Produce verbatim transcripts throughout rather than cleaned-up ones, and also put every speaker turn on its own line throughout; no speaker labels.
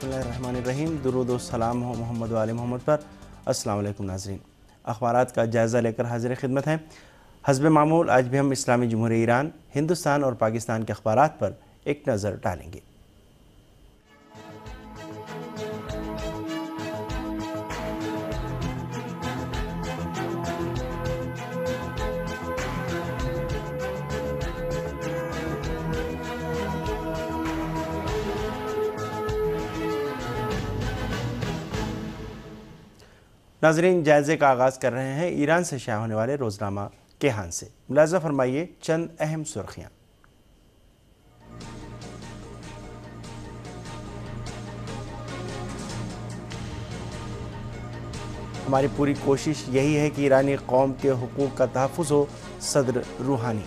بسم اللہ الرحمن الرحیم۔ درود و سلام ہو محمد و آل محمد پر۔ السلام علیکم ناظرین، اخبارات کا جائزہ لے کر حاضر خدمت ہیں۔ حسب معمول آج بھی ہم اسلامی جمہوریہ ایران، ہندوستان اور پاکستان کے اخبارات پر ایک نظر ڈالیں گے۔ ناظرین، جائزے کا آغاز کر رہے ہیں ایران سے شائع ہونے والے روزنامہ کیہان سے۔ ملاحظہ فرمائیے چند اہم سرخیاں۔ ہماری پوری کوشش یہی ہے کہ ایرانی قوم کے حقوق کا تحفظ ہو، صدر روحانی۔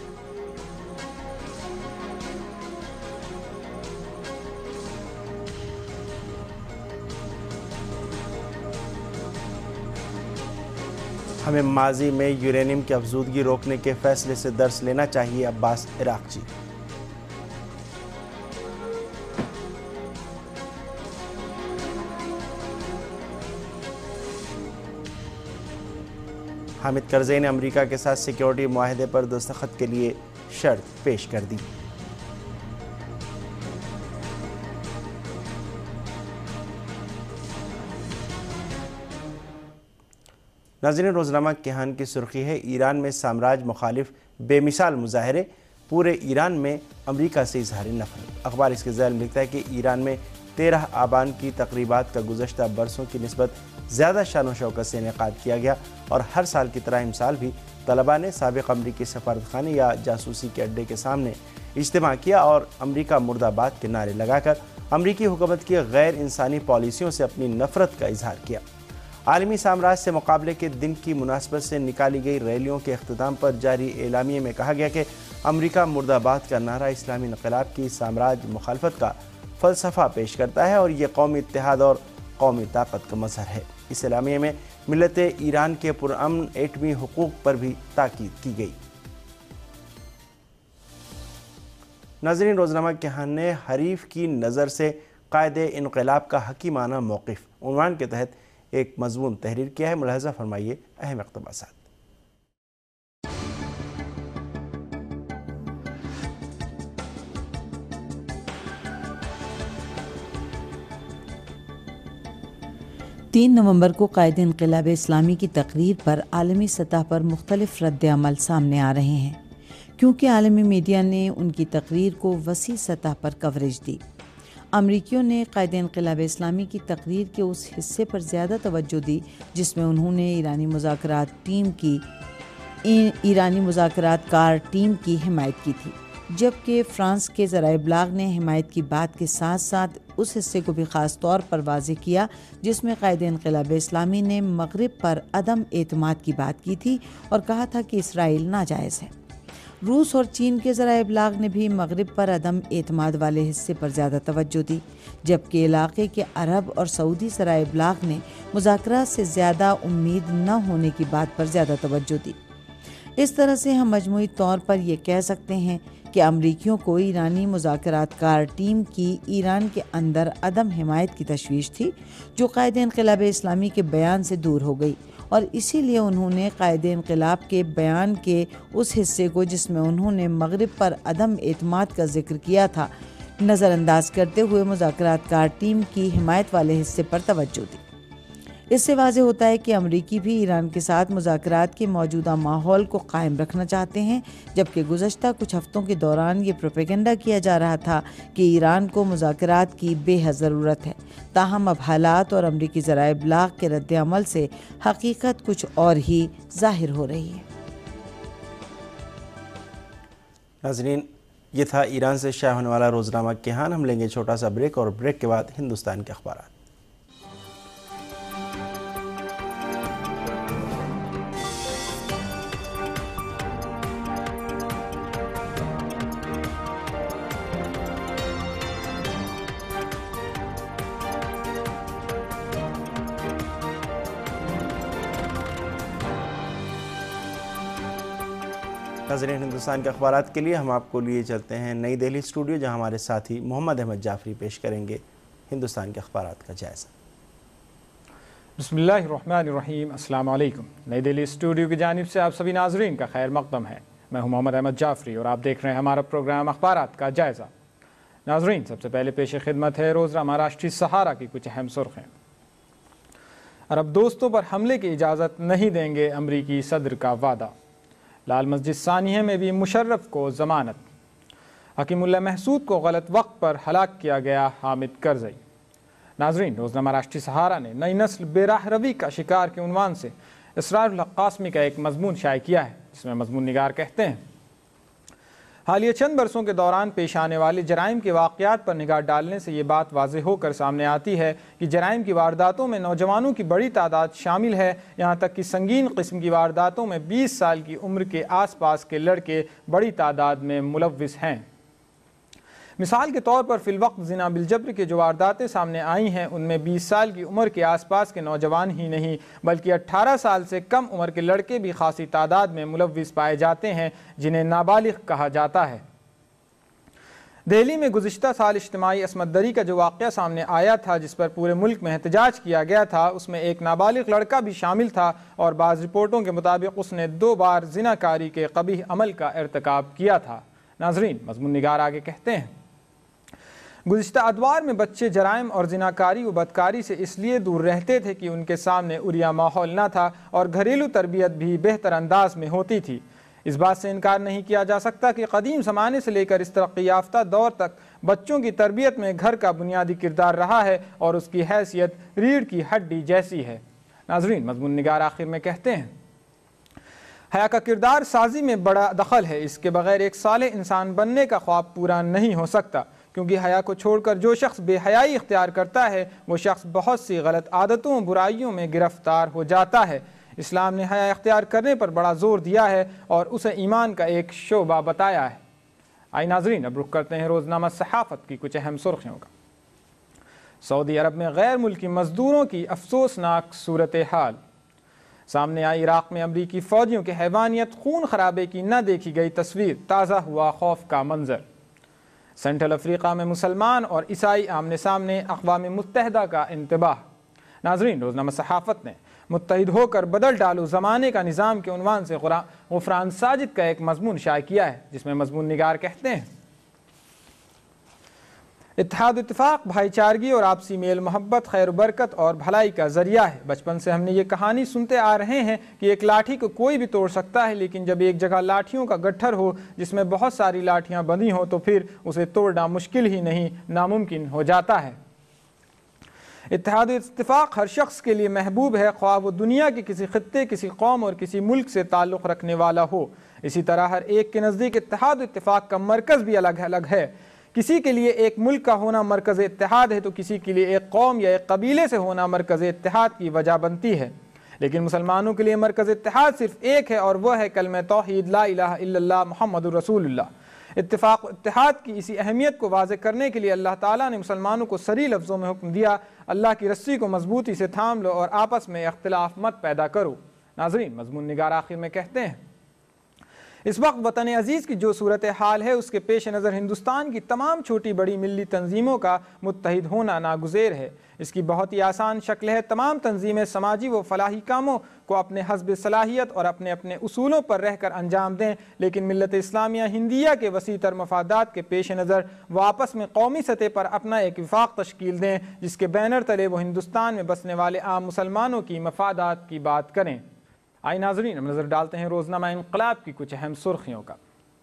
ہمیں ماضی میں یورینیم کی افزودگی روکنے کے فیصلے سے درس لینا چاہیے، عباس عراقچی۔ حامد کرزئی نے امریکہ کے ساتھ سیکیورٹی معاہدے پر دستخط کے لیے شرط پیش کر دی۔ ناظرین، روزنامہ کیہان کی سرخی ہے ایران میں سامراج مخالف بے مثال مظاہرے، پورے ایران میں امریکہ سے اظہار نفرت۔ اخبار اس کے ذیل میں لکھتا ہے کہ ایران میں تیرہ آبان کی تقریبات کا گزشتہ برسوں کی نسبت زیادہ شان و شوکت سے انعقاد کیا گیا اور ہر سال کی طرح امسال بھی طلباء نے سابق امریکی سفارتخانے یا جاسوسی کے اڈے کے سامنے اجتماع کیا اور امریکہ مرد آباد کے نعرے لگا کر امریکی حکومت کی غیر انسانی پالیسیوں سے اپنی نفرت کا اظہار کیا۔ عالمی سامراج سے مقابلے کے دن کی مناسبت سے نکالی گئی ریلیوں کے اختتام پر جاری اعلامیے میں کہا گیا کہ امریکہ مرد آباد کا نعرہ اسلامی انقلاب کی سامراج مخالفت کا فلسفہ پیش کرتا ہے اور یہ قومی اتحاد اور قومی طاقت کا مظہر ہے۔ اس اعلامیے میں ملت ایران کے پرامن ایٹمی حقوق پر بھی تاکید کی گئی۔ ناظرین، روزنامہ کیہان نے حریف کی نظر سے قائد انقلاب کا حکیمانہ موقف عنوان کے تحت ایک مضمون تحریر کیا ہے۔ ملاحظہ فرمائیے اہم اقتباسات۔
تین نومبر کو قائد انقلاب اسلامی کی تقریر پر عالمی سطح پر مختلف رد عمل سامنے آ رہے ہیں، کیونکہ عالمی میڈیا نے ان کی تقریر کو وسیع سطح پر کوریج دی۔ امریکیوں نے قائد انقلاب اسلامی کی تقریر کے اس حصے پر زیادہ توجہ دی جس میں انہوں نے ایرانی مذاکرات ٹیم کی ایرانی مذاکرات کار ٹیم کی حمایت کی تھی، جبکہ فرانس کے ذرائع ابلاغ نے حمایت کی بات کے ساتھ ساتھ اس حصے کو بھی خاص طور پر واضح کیا جس میں قائد انقلاب اسلامی نے مغرب پر عدم اعتماد کی بات کی تھی اور کہا تھا کہ اسرائیل ناجائز ہے۔ روس اور چین کے ذرائع ابلاغ نے بھی مغرب پر عدم اعتماد والے حصے پر زیادہ توجہ دی، جبکہ علاقے کے عرب اور سعودی ذرائع ابلاغ نے مذاکرات سے زیادہ امید نہ ہونے کی بات پر زیادہ توجہ دی۔ اس طرح سے ہم مجموعی طور پر یہ کہہ سکتے ہیں کہ امریکیوں کو ایرانی مذاکرات کار ٹیم کی ایران کے اندر عدم حمایت کی تشویش تھی، جو قائد انقلاب اسلامی کے بیان سے دور ہو گئی، اور اسی لیے انہوں نے قائد انقلاب کے بیان کے اس حصے کو جس میں انہوں نے مغرب پر عدم اعتماد کا ذکر کیا تھا نظر انداز کرتے ہوئے مذاکرات کار ٹیم کی حمایت والے حصے پر توجہ دی۔ اس سے واضح ہوتا ہے کہ امریکی بھی ایران کے ساتھ مذاکرات کے موجودہ ماحول کو قائم رکھنا چاہتے ہیں، جبکہ گزشتہ کچھ ہفتوں کے دوران یہ پروپیگنڈا کیا جا رہا تھا کہ ایران کو مذاکرات کی بے حد ضرورت ہے۔ تاہم اب حالات اور امریکی ذرائع ابلاغ کے رد عمل سے حقیقت کچھ اور ہی ظاہر ہو رہی ہے۔
ناظرین، یہ تھا ایران سے شائع ہونے والا روزنامہ کیہان۔ ہم لیں گے چھوٹا سا بریک اور بریک کے بعد ہندوستان کے اخبارات۔ ناظرین، ہندوستان کے اخبارات کے لیے ہم آپ کو لیے چلتے ہیں نئی دہلی اسٹوڈیو، جہاں ہمارے ساتھی محمد احمد جعفری پیش کریں گے ہندوستان کے اخبارات کا جائزہ۔
بسم اللہ الرحمن الرحیم، السلام علیکم۔ نئی دہلی اسٹوڈیو کی جانب سے آپ سبھی ناظرین کا خیر مقدم ہے۔ میں ہوں محمد احمد جعفری اور آپ دیکھ رہے ہیں ہمارا پروگرام اخبارات کا جائزہ۔ ناظرین، سب سے پہلے پیش خدمت ہے روزنامہ راشٹریہ سہارا کی کچھ اہم سرخیں۔ عرب دوستوں پر حملے کی اجازت نہیں دیں گے امریکی صدر کا وعدہ۔ لال مسجد ثانیہ میں بھی مشرف کو ضمانت۔ حکیم اللہ محسود کو غلط وقت پر ہلاک کیا گیا حامد کرزئی۔ ناظرین، روزنامہ راشٹریہ سہارا نے نئی نسل بے راہ روی کا شکار کے عنوان سے اسرار الحق قاسمی کا ایک مضمون شائع کیا ہے، جس میں مضمون نگار کہتے ہیں: حالیہ چند برسوں کے دوران پیش آنے والے جرائم کے واقعات پر نگاہ ڈالنے سے یہ بات واضح ہو کر سامنے آتی ہے کہ جرائم کی وارداتوں میں نوجوانوں کی بڑی تعداد شامل ہے، یہاں تک کہ سنگین قسم کی وارداتوں میں بیس سال کی عمر کے آس پاس کے لڑکے بڑی تعداد میں ملوث ہیں۔ مثال کے طور پر فی الوقت زنا بالجبر کے جو وارداتیں سامنے آئی ہیں، ان میں بیس سال کی عمر کے آس پاس کے نوجوان ہی نہیں بلکہ اٹھارہ سال سے کم عمر کے لڑکے بھی خاصی تعداد میں ملوث پائے جاتے ہیں، جنہیں نابالغ کہا جاتا ہے۔ دہلی میں گزشتہ سال اجتماعی عصمت دری کا جو واقعہ سامنے آیا تھا، جس پر پورے ملک میں احتجاج کیا گیا تھا، اس میں ایک نابالغ لڑکا بھی شامل تھا اور بعض رپورٹوں کے مطابق اس نے دو بار زنا کاری کے قبیح عمل کا ارتکاب کیا تھا۔ ناظرین، مضمون نگار آگے کہتے ہیں: گزشتہ ادوار میں بچے جرائم اور زناکاری و بدکاری سے اس لیے دور رہتے تھے کہ ان کے سامنے عریاں ماحول نہ تھا اور گھریلو تربیت بھی بہتر انداز میں ہوتی تھی۔ اس بات سے انکار نہیں کیا جا سکتا کہ قدیم زمانے سے لے کر اس ترقی یافتہ دور تک بچوں کی تربیت میں گھر کا بنیادی کردار رہا ہے اور اس کی حیثیت ریڑھ کی ہڈی جیسی ہے۔ ناظرین، مضمون نگار آخر میں کہتے ہیں: حیا کا کردار سازی میں بڑا دخل ہے، اس کے بغیر ایک صالح انسان بننے کا خواب پورا نہیں ہو سکتا، کیونکہ حیا کو چھوڑ کر جو شخص بے حیائی اختیار کرتا ہے وہ شخص بہت سی غلط عادتوں و برائیوں میں گرفتار ہو جاتا ہے۔ اسلام نے حیا اختیار کرنے پر بڑا زور دیا ہے اور اسے ایمان کا ایک شعبہ بتایا ہے۔ آئی ناظرین، اب رخ کرتے ہیں روزنامہ صحافت کی کچھ اہم سرخیوں کا۔ سعودی عرب میں غیر ملکی مزدوروں کی افسوسناک صورتحال۔ سامنے آئی عراق میں امریکی فوجیوں کے حیوانیت خون خرابے کی نہ دیکھی گئی تصویر، تازہ ہوا خوف کا منظر۔ سینٹرل افریقہ میں مسلمان اور عیسائی آمنے سامنے، اقوام متحدہ کا انتباہ۔ ناظرین، روزنامہ صحافت نے متحد ہو کر بدل ڈالو زمانے کا نظام کے عنوان سے غفران ساجد کا ایک مضمون شائع کیا ہے، جس میں مضمون نگار کہتے ہیں: اتحاد اتفاق بھائی چارگی اور آپسی میل محبت خیر و برکت اور بھلائی کا ذریعہ ہے۔ بچپن سے ہم نے یہ کہانی سنتے آ رہے ہیں کہ ایک لاٹھی کو کوئی بھی توڑ سکتا ہے، لیکن جب ایک جگہ لاٹھیوں کا گٹھر ہو جس میں بہت ساری لاٹھیاں بندھی ہوں تو پھر اسے توڑنا مشکل ہی نہیں، ناممکن ہو جاتا ہے۔ اتحاد اتفاق ہر شخص کے لیے محبوب ہے، خواہ وہ دنیا کے کسی خطے، کسی قوم اور کسی ملک سے تعلق رکھنے والا ہو۔ اسی طرح ہر ایک کے نزدیک اتحاد اتفاق کا مرکز بھی الگ الگ ہے۔ کسی کے لیے ایک ملک کا ہونا مرکز اتحاد ہے تو کسی کے لیے ایک قوم یا ایک قبیلے سے ہونا مرکز اتحاد کی وجہ بنتی ہے، لیکن مسلمانوں کے لیے مرکز اتحاد صرف ایک ہے اور وہ ہے کلمہ توحید لا الہ الا اللہ محمد رسول اللہ۔ اتفاق اتحاد کی اسی اہمیت کو واضح کرنے کے لیے اللہ تعالیٰ نے مسلمانوں کو صریح لفظوں میں حکم دیا: اللہ کی رسی کو مضبوطی سے تھام لو اور آپس میں اختلاف مت پیدا کرو۔ ناظرین، مضمون نگار آخر میں کہتے ہیں: اس وقت وطن عزیز کی جو صورتحال ہے، اس کے پیش نظر ہندوستان کی تمام چھوٹی بڑی ملی تنظیموں کا متحد ہونا ناگزیر ہے۔ اس کی بہت ہی آسان شکل ہے: تمام تنظیمیں سماجی و فلاحی کاموں کو اپنے حسب صلاحیت اور اپنے اپنے اصولوں پر رہ کر انجام دیں، لیکن ملت اسلامیہ ہندیہ کے وسیع تر مفادات کے پیش نظر وہ آپس میں قومی سطح پر اپنا ایک وفاق تشکیل دیں، جس کے بینر تلے وہ ہندوستان میں بسنے والے عام مسلمانوں کی مفادات کی بات کریں۔ آئی ناظرین، ہم نظر ڈالتے ہیں روزنامہ انقلاب کی کچھ اہم سرخیوں کا۔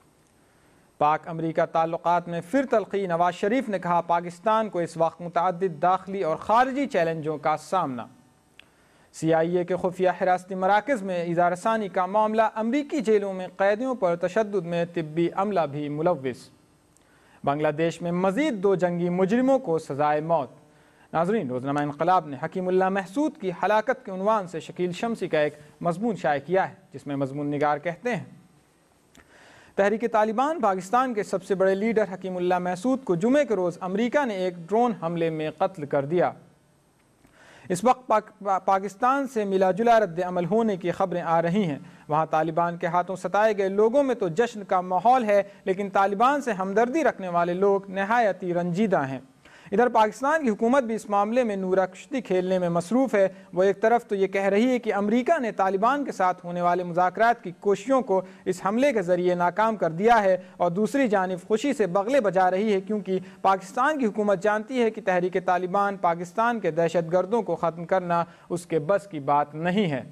پاک امریکہ تعلقات میں پھر تلخی۔ نواز شریف نے کہا پاکستان کو اس وقت متعدد داخلی اور خارجی چیلنجوں کا سامنا۔ سی آئی اے کے خفیہ حراستی مراکز میں ایذا رسانی کا معاملہ۔ امریکی جیلوں میں قیدیوں پر تشدد میں طبی عملہ بھی ملوث۔ بنگلہ دیش میں مزید دو جنگی مجرموں کو سزائے موت۔ ناظرین، روزنامہ انقلاب نے حکیم اللہ محسود کی ہلاکت کے عنوان سے شکیل شمسی کا ایک مضمون شائع کیا ہے، جس میں مضمون نگار کہتے ہیں: تحریک طالبان پاکستان کے سب سے بڑے لیڈر حکیم اللہ محسود کو جمعے کے روز امریکہ نے ایک ڈرون حملے میں قتل کر دیا۔ اس وقت پاک پاکستان سے ملا جلا رد عمل ہونے کی خبریں آ رہی ہیں۔ وہاں طالبان کے ہاتھوں ستائے گئے لوگوں میں تو جشن کا ماحول ہے، لیکن طالبان سے ہمدردی رکھنے والے لوگ نہایت ہی رنجیدہ ہیں۔ ادھر پاکستان کی حکومت بھی اس معاملے میں نورہ کشتی کھیلنے میں مصروف ہے۔ وہ ایک طرف تو یہ کہہ رہی ہے کہ امریکہ نے طالبان کے ساتھ ہونے والے مذاکرات کی کوششوں کو اس حملے کے ذریعے ناکام کر دیا ہے، اور دوسری جانب خوشی سے بغلے بجا رہی ہے کیونکہ پاکستان کی حکومت جانتی ہے کہ تحریک طالبان پاکستان کے دہشت گردوں کو ختم کرنا اس کے بس کی بات نہیں ہے۔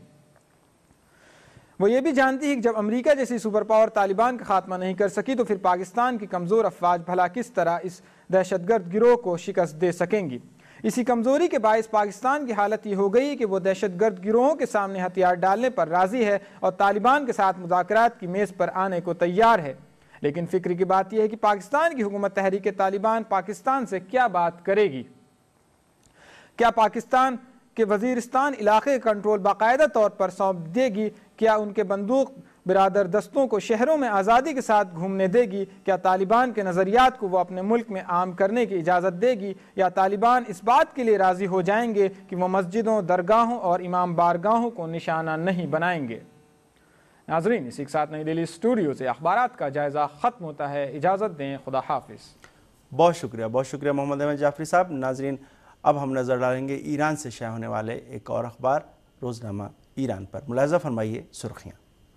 وہ یہ بھی جانتی ہے کہ جب امریکہ جیسی سپر پاور طالبان کا خاتمہ نہیں کر سکی تو پھر پاکستان کی کمزور افواج بھلا کس طرح اس دہشت گرد گروہ کو شکست دے سکیں گی۔ اسی کمزوری کے باعث پاکستان کی حالت یہ ہو گئی کہ وہ دہشت گرد گروہوں کے سامنے ہتھیار ڈالنے پر راضی ہے اور طالبان کے ساتھ مذاکرات کی میز پر آنے کو تیار ہے۔ لیکن فکر کی بات یہ ہے کہ پاکستان کی حکومت تحریک طالبان پاکستان سے کیا بات کرے گی؟ کیا پاکستان کے وزیرستان علاقے کا کنٹرول باقاعدہ طور پر سونپ دے گی؟ کیا ان کے بندوق برادر دستوں کو شہروں میں آزادی کے ساتھ گھومنے دے گی؟ کیا طالبان کے نظریات کو وہ اپنے ملک میں عام کرنے کی اجازت دے گی؟ یا طالبان اس بات کے لیے راضی ہو جائیں گے کہ وہ مسجدوں، درگاہوں اور امام بارگاہوں کو نشانہ نہیں بنائیں گے؟ ناظرین، اسی کے ساتھ نئی دہلی اسٹوڈیو سے اخبارات کا جائزہ ختم ہوتا ہے۔ اجازت دیں، خدا حافظ۔
بہت شکریہ بہت شکریہ محمد احمد جعفری صاحب۔ ناظرین، اب ہم نظر ڈالیں گے ایران سے شائع ہونے والے ایک اور اخبار روزنامہ ایران پر۔ ملاحظہ فرمائیے سرخیاں۔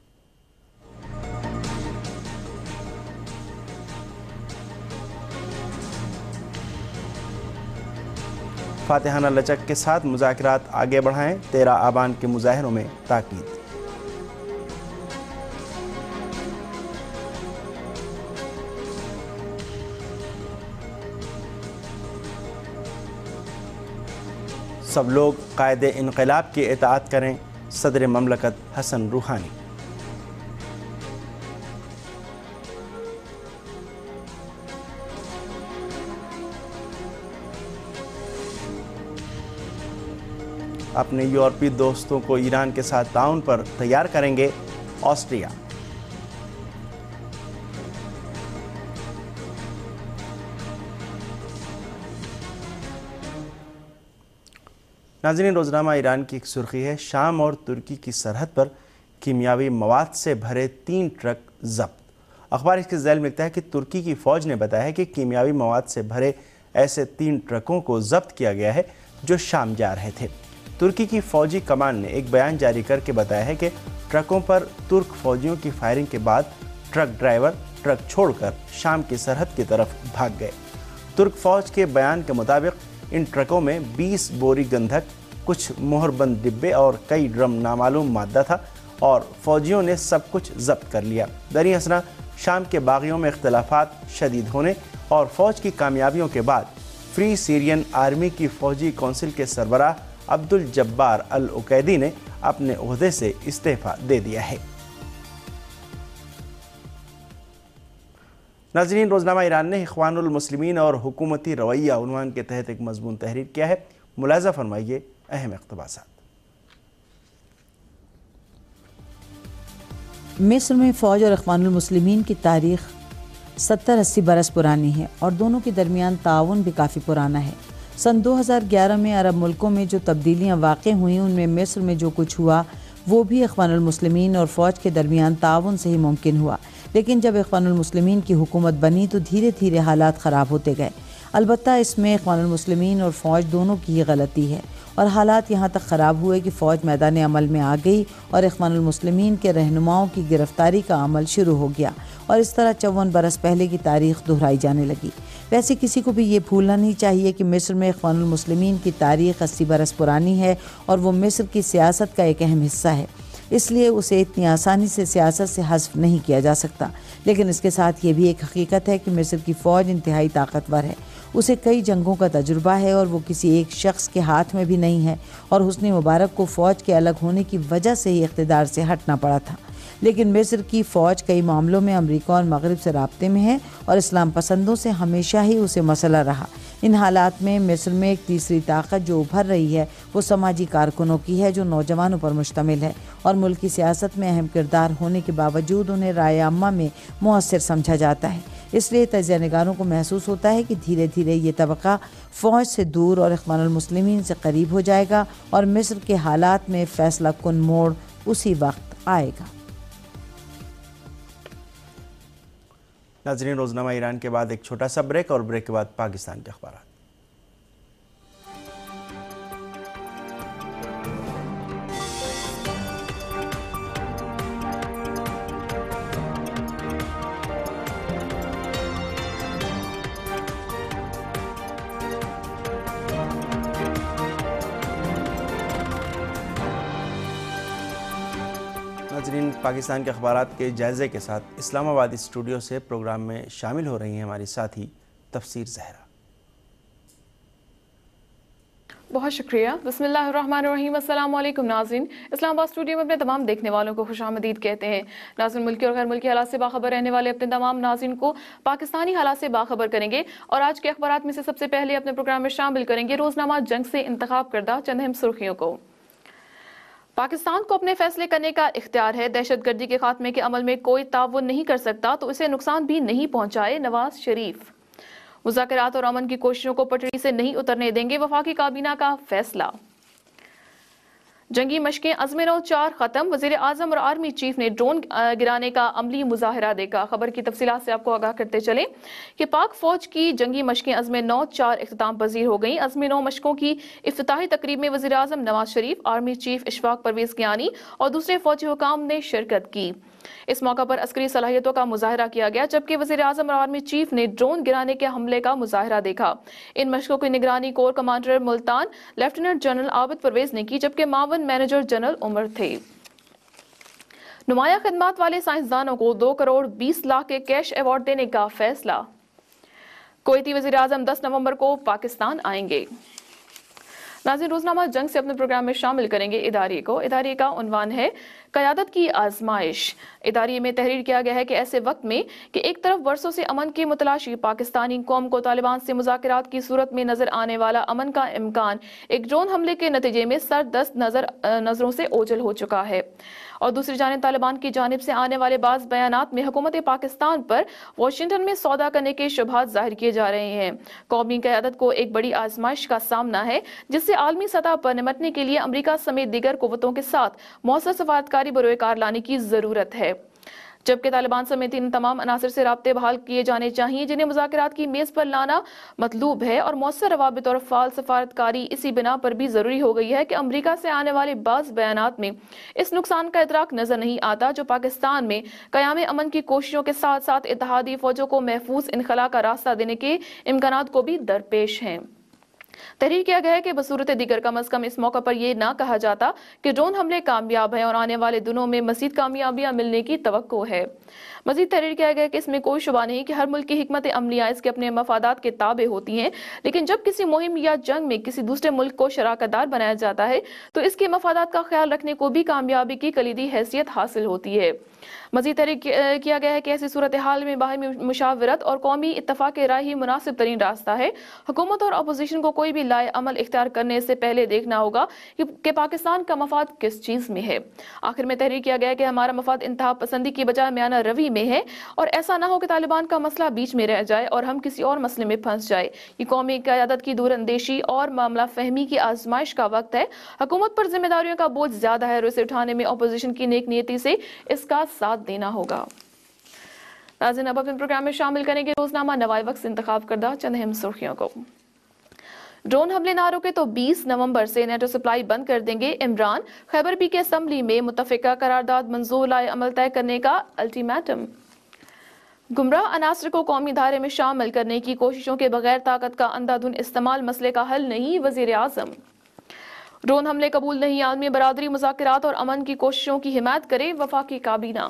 فاتحانہ لچک کے ساتھ مذاکرات آگے بڑھائیں، تیرہ آبان کے مظاہروں میں تاکید۔ سب لوگ قائد انقلاب کی اطاعت کریں، صدر مملکت حسن روحانی۔ اپنے یورپی دوستوں کو ایران کے ساتھ تعاون پر تیار کریں گے آسٹریا۔ ناظرین، روزنامہ ایران کی ایک سرخی ہے، شام اور ترکی کی سرحد پر کیمیاوی مواد سے بھرے تین ٹرک ضبط۔ اخبار اس کے ذیل میں لکھتا ہے کہ ترکی کی فوج نے بتایا ہے کہ کیمیاوی مواد سے بھرے ایسے تین ٹرکوں کو ضبط کیا گیا ہے جو شام جا رہے تھے۔ ترکی کی فوجی کمان نے ایک بیان جاری کر کے بتایا ہے کہ ٹرکوں پر ترک فوجیوں کی فائرنگ کے بعد ٹرک ڈرائیور ٹرک چھوڑ کر شام کی سرحد کی طرف بھاگ گئے۔ ترک فوج کے بیان کے مطابق ان ٹرکوں میں بیس بوری گندھک، کچھ مہر بند ڈبے اور کئی ڈرم نامعلوم مادہ تھا، اور فوجیوں نے سب کچھ ضبط کر لیا۔ دریں اثنا شام کے باغیوں میں اختلافات شدید ہونے اور فوج کی کامیابیوں کے بعد فری سیرین آرمی کی فوجی کونسل کے سربراہ عبد الجبار العقیدی نے اپنے عہدے سے استعفیٰ دے دیا ہے۔ ناظرین، روزنامہ ایران نے اخوان المسلمین اور حکومتی رویہ عنوان کے تحت ایک مضمون تحریر کیا ہے۔ ملاحظہ فرمائیے اہم اقتباسات۔
مصر میں فوج اور اخوان المسلمین کی تاریخ ستر اسی برس پرانی ہے اور دونوں کے درمیان تعاون بھی کافی پرانا ہے۔ سن دو ہزار گیارہ میں عرب ملکوں میں جو تبدیلیاں واقع ہوئیں ان میں مصر میں جو کچھ ہوا وہ بھی اخوان المسلمین اور فوج کے درمیان تعاون سے ہی ممکن ہوا، لیکن جب اخوان المسلمین کی حکومت بنی تو دھیرے دھیرے حالات خراب ہوتے گئے۔ البتہ اس میں اخوان المسلمین اور فوج دونوں کی ہی غلطی ہے، اور حالات یہاں تک خراب ہوئے کہ فوج میدان عمل میں آ گئی اور اخوان المسلمین کے رہنماؤں کی گرفتاری کا عمل شروع ہو گیا، اور اس طرح چون برس پہلے کی تاریخ دہرائی جانے لگی۔ ویسے کسی کو بھی یہ بھولنا نہیں چاہیے کہ مصر میں اخوان المسلمین کی تاریخ اسی برس پرانی ہے اور وہ مصر کی سیاست کا ایک اہم حصہ ہے، اس لیے اسے اتنی آسانی سے سیاست سے حذف نہیں کیا جا سکتا۔ لیکن اس کے ساتھ یہ بھی ایک حقیقت ہے کہ مصر کی فوج انتہائی طاقتور ہے، اسے کئی جنگوں کا تجربہ ہے اور وہ کسی ایک شخص کے ہاتھ میں بھی نہیں ہے، اور حسنی مبارک کو فوج کے الگ ہونے کی وجہ سے ہی اقتدار سے ہٹنا پڑا تھا۔ لیکن مصر کی فوج کئی معاملوں میں امریکہ اور مغرب سے رابطے میں ہے اور اسلام پسندوں سے ہمیشہ ہی اسے مسئلہ رہا۔ ان حالات میں مصر میں ایک تیسری طاقت جو ابھر رہی ہے وہ سماجی کارکنوں کی ہے، جو نوجوانوں پر مشتمل ہے اور ملکی سیاست میں اہم کردار ہونے کے باوجود انہیں رائے عامہ میں مؤثر سمجھا جاتا ہے۔ اس لیے تجزیہ نگاروں کو محسوس ہوتا ہے کہ دھیرے دھیرے یہ طبقہ فوج سے دور اور اخوان المسلمین سے قریب ہو جائے گا اور مصر کے حالات میں فیصلہ کن موڑ اسی وقت آئے گا۔
ناظرین، روزنامہ ایران کے بعد ایک چھوٹا سا بریک اور بریک کے بعد پاکستان کے اخبارات۔ پاکستان کے اخبارات کے جائزے کے ساتھ اسلام آباد اسٹوڈیو سے پروگرام میں شامل ہو رہی ہیں ہماری ساتھی تفسیر زہرا۔
بہت شکریہ۔ بسم اللہ الرحمن الرحیم۔ السلام علیکم ناظرین، اسلام آباد اسٹوڈیو میں اپنے تمام دیکھنے والوں کو خوش آمدید کہتے ہیں۔ ناظرین، ملکی اور غیر ملکی حالات سے باخبر رہنے والے اپنے تمام ناظرین کو پاکستانی حالات سے باخبر کریں گے، اور آج کے اخبارات میں سے سب سے پہلے اپنے پروگرام میں شامل کریں گے روزنامہ جنگ سے انتخاب کردہ چند اہم سرخیوں کو۔ پاکستان کو اپنے فیصلے کرنے کا اختیار ہے، دہشت گردی کے خاتمے کے عمل میں کوئی تعاون نہیں کر سکتا تو اسے نقصان بھی نہیں پہنچائے، نواز شریف۔ مذاکرات اور امن کی کوششوں کو پٹڑی سے نہیں اترنے دیں گے، وفاقی کابینہ کا فیصلہ۔ جنگی مشقیں عزم نو چار ختم، وزیر اعظم اور آرمی چیف نے ڈرون گرانے کا عملی مظاہرہ دیکھا۔ خبر کی تفصیلات سے آپ کو آگاہ کرتے چلیں کہ پاک فوج کی جنگی مشقیں عزم نو چار اختتام پذیر ہو گئیں۔ عزم نو مشقوں کی افتتاحی تقریب میں وزیر اعظم نواز شریف، آرمی چیف اشفاق پرویز کیانی اور دوسرے فوجی حکام نے شرکت کی۔ اس موقع پر عسکری صلاحیتوں کا مظاہرہ کیا گیا، جبکہ وزیر اعظم اور آرمی چیف نے ڈرون گرانے کے حملے کا مظاہرہ دیکھا۔ ان مشقوں کی نگرانی corps commander Multan lieutenant general Abid Parvez نے کی، جبکہ معاون مینیجر جنرل عمر تھے۔ نمایاں خدمات والے سائنسدانوں کو دو کروڑ بیس لاکھ کے کیش ایوارڈ دینے کا فیصلہ۔ کویتی وزیر اعظم دس نومبر کو پاکستان آئیں گے۔ ناظرین، روزنامہ جنگ سے اپنے پروگرام میں شامل کریں گے اداریے کو۔ اداریے کا عنوان ہے قیادت کی آزمائش۔ اداریے میں تحریر کیا گیا ہے کہ ایسے وقت میں کہ ایک طرف برسوں سے امن کی متلاشی پاکستانی قوم کو طالبان سے مذاکرات کی صورت میں نظر آنے والا امن کا امکان ایک ڈرون حملے کے نتیجے میں سردست نظر نظروں سے اوجھل ہو چکا ہے، اور دوسری جانب طالبان کی جانب سے آنے والے بعض بیانات میں حکومت پاکستان پر واشنگٹن میں سودا کرنے کے شبہات ظاہر کیے جا رہے ہیں۔ قومی قیادت کو ایک بڑی آزمائش کا سامنا ہے، جس سے عالمی سطح پر نمٹنے کے لیے امریکہ سمیت دیگر قوتوں کے ساتھ مؤثر سفارتکاری بروئے کار لانے کی ضرورت ہے، جبکہ طالبان سمیت ان تمام عناصر سے رابطے بحال کیے جانے چاہیے جنہیں مذاکرات کی میز پر لانا مطلوب ہے، اور مؤثر روابط اور فعال سفارتکاری اسی بنا پر بھی ضروری ہو گئی ہے کہ امریکہ سے آنے والے بعض بیانات میں اس نقصان کا ادراک نظر نہیں آتا جو پاکستان میں قیام امن کی کوششوں کے ساتھ ساتھ اتحادی فوجوں کو محفوظ انخلا کا راستہ دینے کے امکانات کو بھی درپیش ہیں۔ تحریر کیا گیا ہے کہ بصورت دیگر کم از کم اس موقع پر یہ نہ کہا جاتا کہ ڈرون حملے کامیاب ہیں اور آنے والے دنوں میں مزید کامیابیاں ملنے کی توقع ہے۔ مزید تحریر کیا گیا ہے کہ اس میں کوئی شبہ نہیں کہ ہر ملک کی حکمت عملیاں اس کے اپنے مفادات کے تابع ہوتی ہیں، لیکن جب کسی مہم یا جنگ میں کسی دوسرے ملک کو شراکت دار بنایا جاتا ہے تو اس کے مفادات کا خیال رکھنے کو بھی کامیابی کی کلیدی حیثیت حاصل ہوتی ہے۔ مزید تحریر کیا گیا ہے کہ ایسی صورتحال میں باہمی مشاورت اور قومی اتفاق رائے ہی مناسب ترین راستہ ہے۔ حکومت اور اپوزیشن کو کوئی بھی لائے عمل اختیار کرنے سے پہلے دیکھنا ہوگا کہ پاکستان کا مفاد کس چیز میں ہے۔ آخر میں تحریر کیا گیا ہے کہ ہمارا مفاد انتہا پسندی کی بجائے میانہ روی میں ہے، اور ایسا نہ ہو کہ طالبان کا مسئلہ بیچ میں رہ جائے اور ہم کسی اور مسئلے میں پھنس جائے۔ یہ قومی قیادت کی دور اندیشی اور معاملہ فہمی کی آزمائش کا وقت ہے۔ حکومت پر ذمہ داریوں کا بوجھ زیادہ ہے اور اسے اٹھانے میں اپوزیشن کی نیک نیتی سے اس کا ساتھ دینا ہوگا۔ ناظرین، اب اپنے پروگرام میں شامل کریں گے روزنامہ نوائے وقت سے انتخاب کردہ چند اہم سرخیوں کو۔ ڈرون حملے نہ روکے تو بیس نومبر سے نیٹو سپلائی بند کر دیں گے عمران، خیبر پی کے اسمبلی میں متفقہ قرارداد منظور لائے عمل طے کرنے کا الٹیمیٹم۔ گمراہ عناصر کو قومی دھارے میں شامل کرنے کی کوششوں کے بغیر طاقت کا اندھا دھند استعمال مسئلے کا حل نہیں، وزیر اعظم۔ ڈرون حملے قبول نہیں، عالمی برادری مذاکرات اور امن کی کوششوں کی حمایت کرے، وفاقی کابینہ۔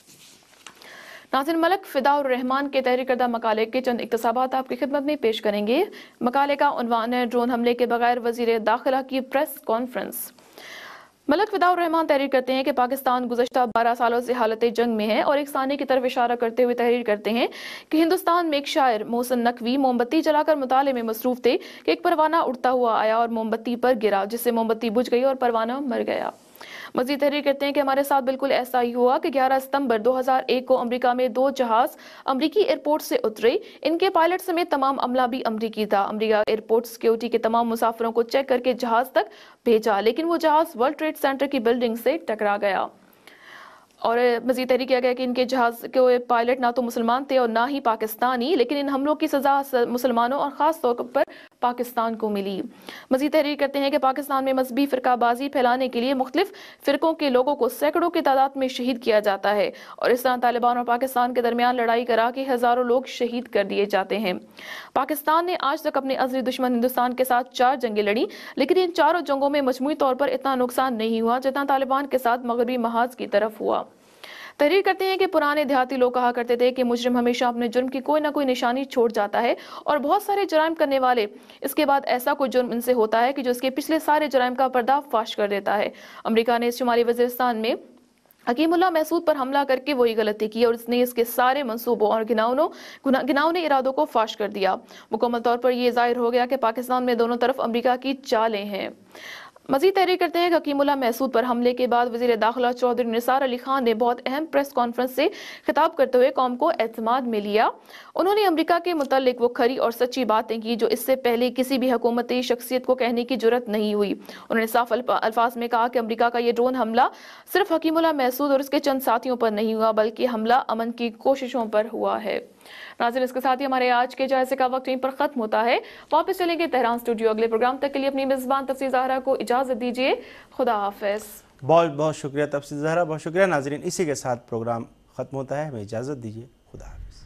ناظرین، ملک فدا الرحمان کے تحریر کردہ مقالے کے چند اقتباسات آپ کی خدمت میں پیش کریں گے۔ مقالے کا عنوان ہے ڈرون حملے کے بغیر وزیر داخلہ کی پریس کانفرنس۔ ملک فدا الرحمان تحریر کرتے ہیں کہ پاکستان گزشتہ بارہ سالوں سے حالت جنگ میں ہے، اور ایک ثانی کی طرف اشارہ کرتے ہوئے تحریر کرتے ہیں کہ ہندوستان میں ایک شاعر محسن نقوی موم بتی جلا کر مطالعے میں مصروف تھے کہ ایک پروانہ اڑتا ہوا آیا اور موم بتی پر گرا، جس سے موم بتی بجھ گئی اور پروانہ مر گیا۔ مزید تحریر کرتے ہیں کہ ہمارے ساتھ بالکل ایسا ہی ہوا کہ گیارہ ستمبر دو ہزار ایک کو امریکہ میں دو جہاز امریکی ایئرپورٹ سے اترے، ان کے پائلٹ سمیت تمام عملہ بھی امریکی تھا۔ امریکہ ایئرپورٹ سیکیورٹی کے تمام مسافروں کو چیک کر کے جہاز تک بھیجا، لیکن وہ جہاز ورلڈ ٹریڈ سینٹر کی بلڈنگ سے ٹکرا گیا۔ اور مزید تحریر کیا گیا کہ ان کے جہاز کے پائلٹ نہ تو مسلمان تھے اور نہ ہی پاکستانی، لیکن ان حملوں کی سزا مسلمانوں اور خاص طور پر پاکستان کو ملی۔ مزید تحریر کرتے ہیں کہ پاکستان میں مذہبی فرقہ بازی پھیلانے کے لیے مختلف فرقوں کے لوگوں کو سینکڑوں کی تعداد میں شہید کیا جاتا ہے، اور اس طرح طالبان اور پاکستان کے درمیان لڑائی کرا کے ہزاروں لوگ شہید کر دیے جاتے ہیں۔ پاکستان نے آج تک اپنے عزیز دشمن ہندوستان کے ساتھ چار جنگیں لڑی، لیکن ان چاروں جنگوں میں مجموعی طور پر اتنا نقصان نہیں ہوا جتنا طالبان کے ساتھ مغربی محاذ کی طرف ہوا۔ تحریر کرتے ہیں کہ پرانے دیہاتی لوگ کہا کرتے تھے کہ مجرم ہمیشہ اپنے جرم کی کوئی نہ کوئی نشانی چھوڑ جاتا ہے اور بہت سارے جرائم کرنے والے اس کے بعد ایسا کوئی جرم ان سے ہوتا ہے کہ جو اس کے پچھلے سارے جرائم کا پردہ فاش کر دیتا ہے۔ امریکہ نے اس شمالی وزیرستان میں حکیم اللہ محسود پر حملہ کر کے وہی غلطی کی اور اس نے اس کے سارے منصوبوں اور گناؤنوں گناؤنے ارادوں کو فاش کر دیا۔ مکمل طور پر یہ ظاہر ہو گیا کہ پاکستان میں دونوں طرف امریکہ کی چالیں ہیں۔ مزید تحریر کرتے ہیں کہ حکیم اللہ محسود پر حملے کے بعد وزیر داخلہ چودھری نثار علی خان نے بہت اہم پریس کانفرنس سے خطاب کرتے ہوئے قوم کو اعتماد میں لیا۔ انہوں نے امریکہ کے متعلق وہ کھری اور سچی باتیں کی جو اس سے پہلے کسی بھی حکومتی شخصیت کو کہنے کی جرت نہیں ہوئی۔ انہوں نے صاف الفاظ میں کہا کہ امریکہ کا یہ ڈرون حملہ صرف حکیم اللہ محسود اور اس کے چند ساتھیوں پر نہیں ہوا بلکہ حملہ امن کی کوششوں پر ہوا ہے۔ ناظرین، اس کے ساتھ ہی ہمارے آج کے جائزے کا وقت یہیں پر ختم ہوتا ہے۔ واپس چلیں گے تہران اسٹوڈیو۔ اگلے پروگرام تک کے لیے اپنی میزبان تفسیر زہرا کو اجازت دیجیے۔ خدا حافظ۔
بہت بہت شکریہ تفسیر زہرا، بہت شکریہ۔ ناظرین، اسی کے ساتھ پروگرام ختم ہوتا ہے، ہمیں اجازت دیجیے۔ خدا حافظ۔